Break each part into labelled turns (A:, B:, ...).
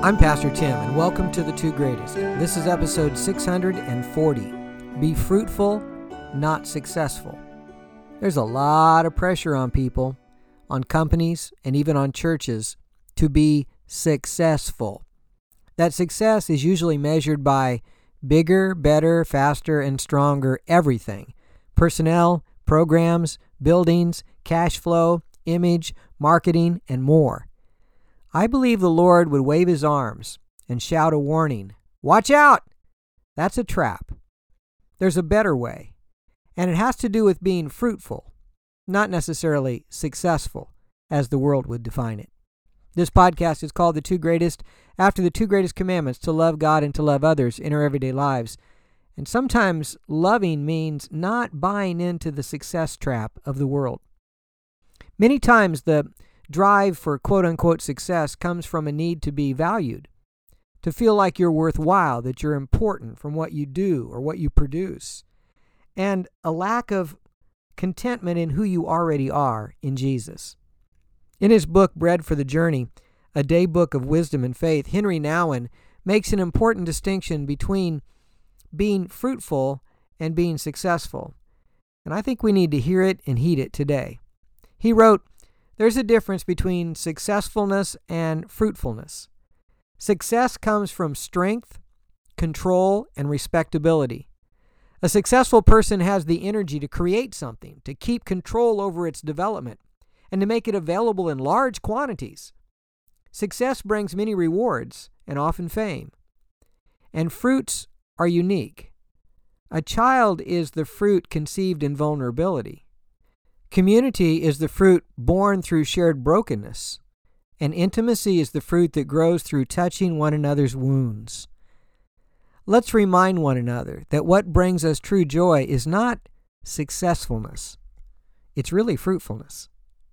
A: I'm Pastor Tim, and welcome to The Two Greatest. This is episode 640. Be fruitful, not successful. There's a lot of pressure on people, on companies, and even on churches to be successful. That success is usually measured by bigger, better, faster, and stronger everything. Personnel, programs, buildings, cash flow, image, marketing, and more. I believe the Lord would wave his arms and shout a warning. Watch out! That's a trap. There's a better way, and it has to do with being fruitful, not necessarily successful, as the world would define it. This podcast is called The Two Greatest, after the two greatest commandments, to love God and to love others in our everyday lives. And sometimes loving means not buying into the success trap of the world. Many times the drive for quote-unquote success comes from a need to be valued, to feel like you're worthwhile, that you're important from what you do or what you produce, and a lack of contentment in who you already are in Jesus. In his book, Bread for the Journey, a day book of wisdom and faith, Henry Nouwen makes an important distinction between being fruitful and being successful. And I think we need to hear it and heed it today. He wrote, "There's a difference between successfulness and fruitfulness. Success comes from strength, control, and respectability. A successful person has the energy to create something, to keep control over its development, and to make it available in large quantities. Success brings many rewards and often fame. And fruits are unique. A child is the fruit conceived in vulnerability. Community is the fruit born through shared brokenness, and intimacy is the fruit that grows through touching one another's wounds. Let's remind one another that what brings us true joy is not successfulness. It's really fruitfulness."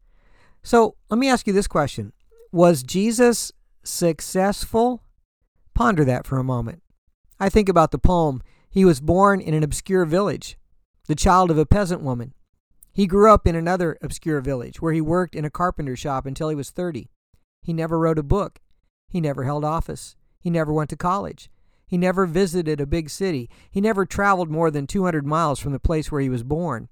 A: So let me ask you this question. Was Jesus successful? Ponder that for a moment. I think about the poem, "He was born in an obscure village, the child of a peasant woman. He grew up in another obscure village where he worked in a carpenter shop until he was 30. He never wrote a book. He never held office. He never went to college. He never visited a big city. He never traveled more than 200 miles from the place where he was born.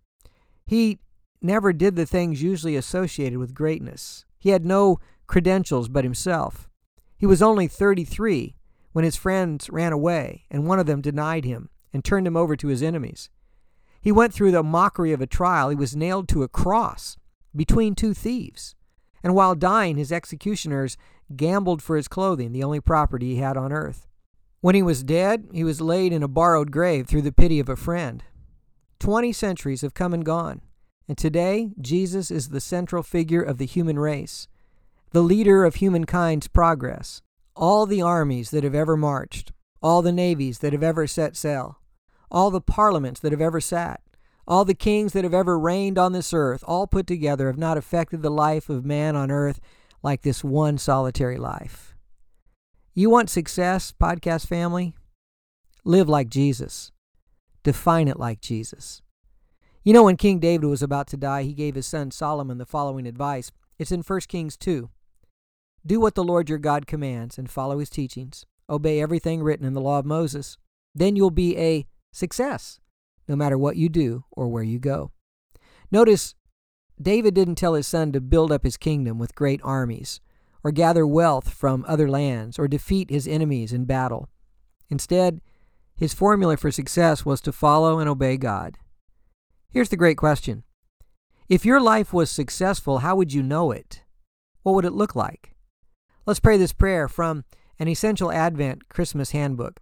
A: He never did the things usually associated with greatness. He had no credentials but himself. He was only 33 when his friends ran away, and one of them denied him and turned him over to his enemies. He went through the mockery of a trial. He was nailed to a cross between two thieves. And while dying, his executioners gambled for his clothing, the only property he had on earth. When he was dead, he was laid in a borrowed grave through the pity of a friend. 20 centuries have come and gone, and today Jesus is the central figure of the human race, the leader of humankind's progress. All the armies that have ever marched, all the navies that have ever set sail, all the parliaments that have ever sat, all the kings that have ever reigned on this earth, all put together have not affected the life of man on earth like this one solitary life. You want success, podcast family? Live like Jesus. Define it like Jesus. You know, when King David was about to die, he gave his son Solomon the following advice. It's in 1 Kings 2. "Do what the Lord your God commands and follow his teachings. Obey everything written in the law of Moses. Then you'll be a success, no matter what you do or where you go." Notice, David didn't tell his son to build up his kingdom with great armies, or gather wealth from other lands, or defeat his enemies in battle. Instead, his formula for success was to follow and obey God. Here's the great question. If your life was successful, how would you know it? What would it look like? Let's pray this prayer from an Essential Advent Christmas Handbook.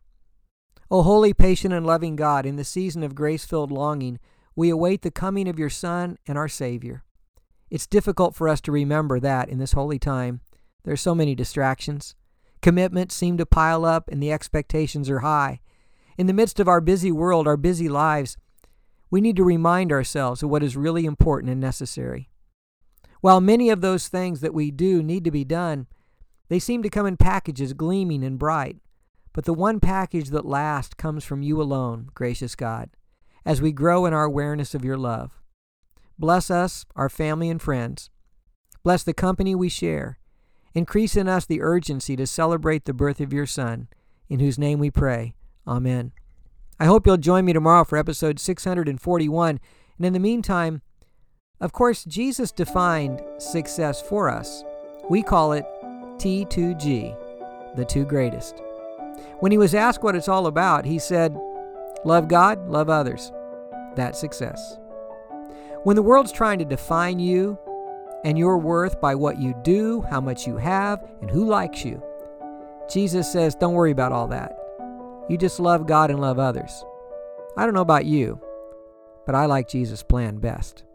A: O holy, patient, and loving God, in the season of grace-filled longing, we await the coming of your Son and our Savior. It's difficult for us to remember that in this holy time. There are so many distractions. Commitments seem to pile up, and the expectations are high. In the midst of our busy world, our busy lives, we need to remind ourselves of what is really important and necessary. While many of those things that we do need to be done, they seem to come in packages gleaming and bright. But the one package that lasts comes from you alone, gracious God, as we grow in our awareness of your love. Bless us, our family and friends. Bless the company we share, Increase in us the urgency to celebrate the birth of your Son, in whose name we pray. Amen. I hope you'll join me tomorrow for episode 641. And in the meantime, of course, Jesus defined success for us. We call it T2G, the two greatest. When he was asked what it's all about, he said, love God, love others. That's success. When the world's trying to define you and your worth by what you do, how much you have, and who likes you, Jesus says, don't worry about all that. You just love God and love others. I don't know about you, but I like Jesus' plan best.